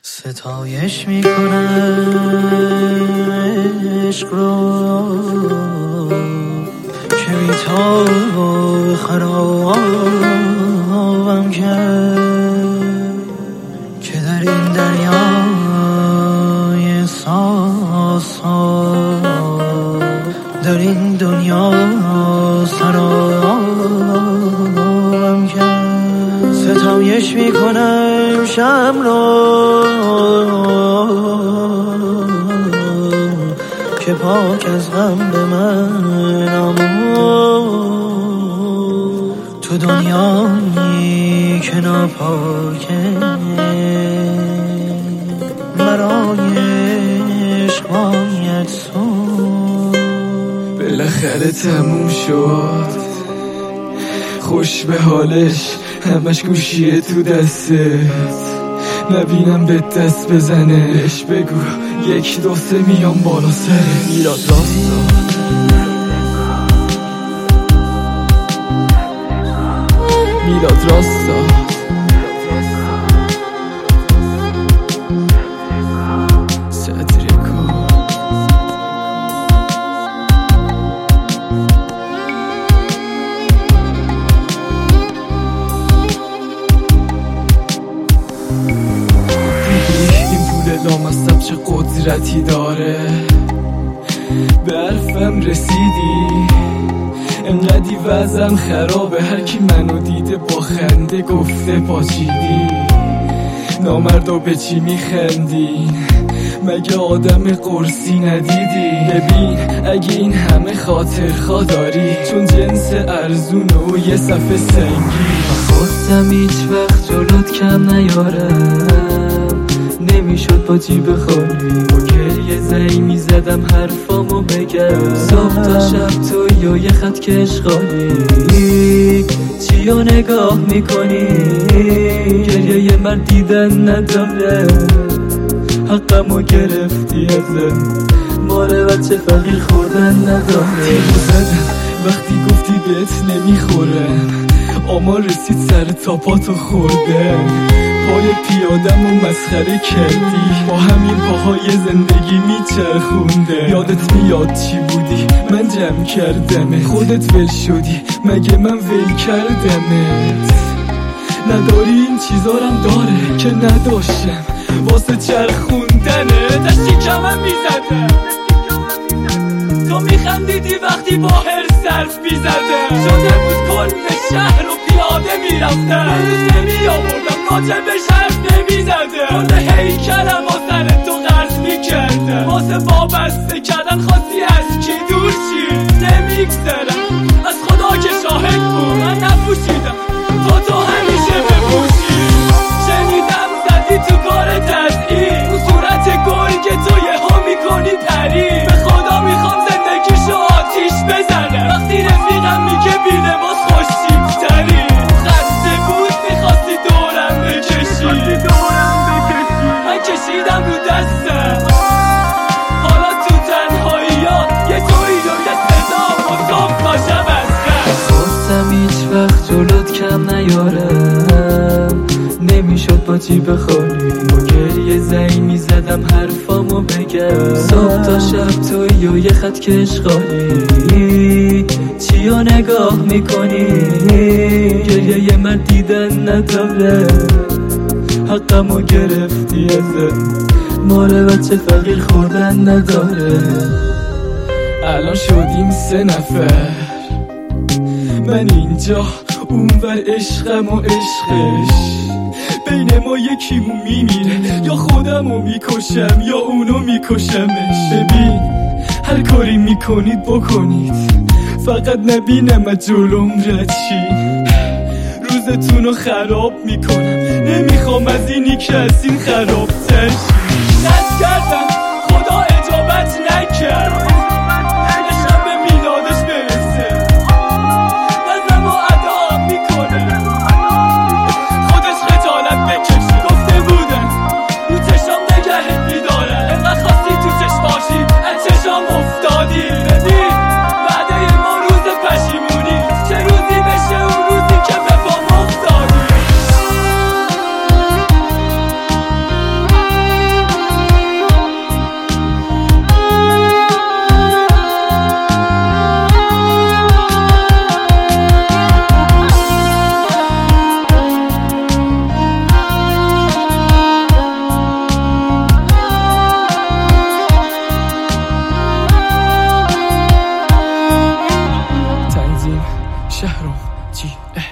ستایش میکنم عشق رو که بی تو خرابم کرد، که در این دریای احساسات در این دنیا سرابم کرد. ستایش میکنم شب رو که پاک از غم به من آمد، تو دنیایی که ناپاکه برای عشق باید سوز. بالاخره تموم شد، خوش به حالش، همش گوشیه تو دستت، نبینم به دست بزنش، بگو 1 2 3 میام بالا سرت. میلاد راستا میلاد راستا لامصب چه قدرتی داره، به حرفم رسیدی انقدی وضعم خرابه، هر کی منو دیده با خنده گفته پاچیدی. نامردا به چی میخندین؟ مگه آدم قرصی ندیدی؟ ببین اگه این همه خاطر خواه داری، چون جنس ارزونه و یه صفحه سنگی. خواستم هیچ وقت جلوت کم نیارم، نمیشد با جیب خالی با گریه زنگ میزدم حرفامو بگم. صبح تا شب تو یا یه خط کشغالی، چی رو نگاه میکنی؟ گریه یه مرد دیدن نداره، حقمو گرفتی ازم، ماره بچه فقیر خوردن نداره. تیمو زدم وقتی گفتی بهت نمیخورم، آما رسید سر تاپاتو خوردم. پای پیادم و مسخره کردی، با همین پاهای زندگی میچرخونده. یادت میاد چی بودی؟ من جمع کردمه، خودت ول شدی مگه من ول کردمت؟ نداری این چیزارم داره که نداشتم، واسه چرخوندنه دستی کمم میزدم. تو میخندیدی وقتی با هر صرف میزدم، شده بود کل شهر رو پیاده میرفتم، روز نمیآوردم راجبش حرف نمیزدم. واسه هیکلم و سر تو قرض میکردم، واسه وابسته کردن خواستی از کی دور شی. نمیگذرم از خدا که شاهد بود، من نپوشیدم تو همیشه بپوشی. شنیدم زدی تو کار تزعیم، تو صورت گرگ تو یه ها میکنی پری. به خدا میخوام زندگیشو آتیش بزنم، وقتی رفیقم میگه بی لباس خوشتیبتری. خسته بود میخواستی دورم بکشی، من کشیدم رو دستم. حالا تو تنهایی ها یه توی و یه صدا و صبح تا شب از خست. خواستم هیچ وقت جلوت کم نیارم، نمیشد با جیب خالی با گریه زنگ میزدم حرفامو بگم. صبح تا شب توی و یه خط کشغالی، چی رو نگاه میکنی؟ گریه یه مرد دیدن نداره، حقمو گرفتی ازم، ماره بچه فقیر خوردن نداره. الان شدیم 3 نفر، من اینجا اونور عشقم و عشقش، بین ما یکیمون میمیره، یا خودمو میکشم یا اونو میکشمش. ببین هر کاری میکنید بکنید، فقط نبینم از جلوم رد شین. روزتونو خراب میکنم، نمیخوام از اینی که از این خراب تر شین. دست کردم خدا اجابت نکرد، عشقم به میلادش برسه، ازم و ادا میکنه، خودش خجالت بکشه. گفته بودن رو چشام نگهت میدارن، انقدر خواستی تو چشماشی از چشام افتادی. ببین بعد ما روز پشیمونی، چه روزی بشه اون روزی که به پام افتادی. شهرام GS